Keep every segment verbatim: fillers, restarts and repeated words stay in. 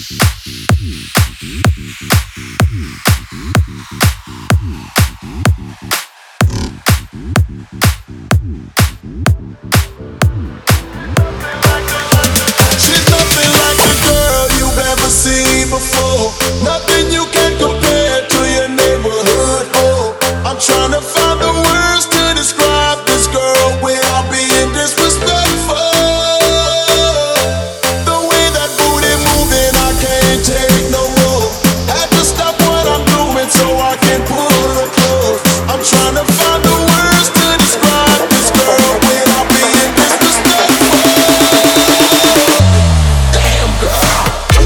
She's nothing like the girl you've ever seen before. Nothing you can compare to your neighborhood. Oh, I'm trying to find the words to describe this girl without being disrespectful. The way that booty moving, I can't take no more. Had to stop what I'm doing so I can pull her close. I'm trying to find the words to describe this girl without being disrespectful. Damn girl.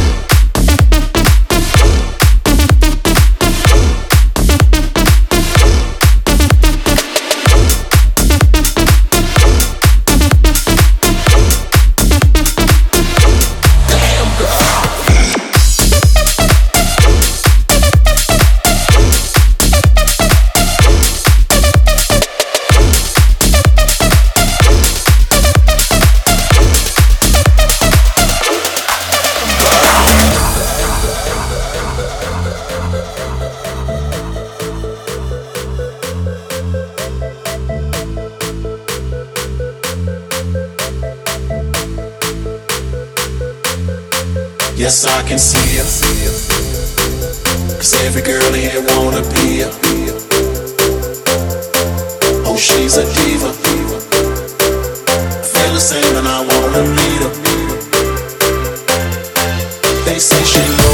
Yes, I can see her, 'cause every girl here wanna be her. Oh, she's a diva. I feel the same and I wanna meet her. They say she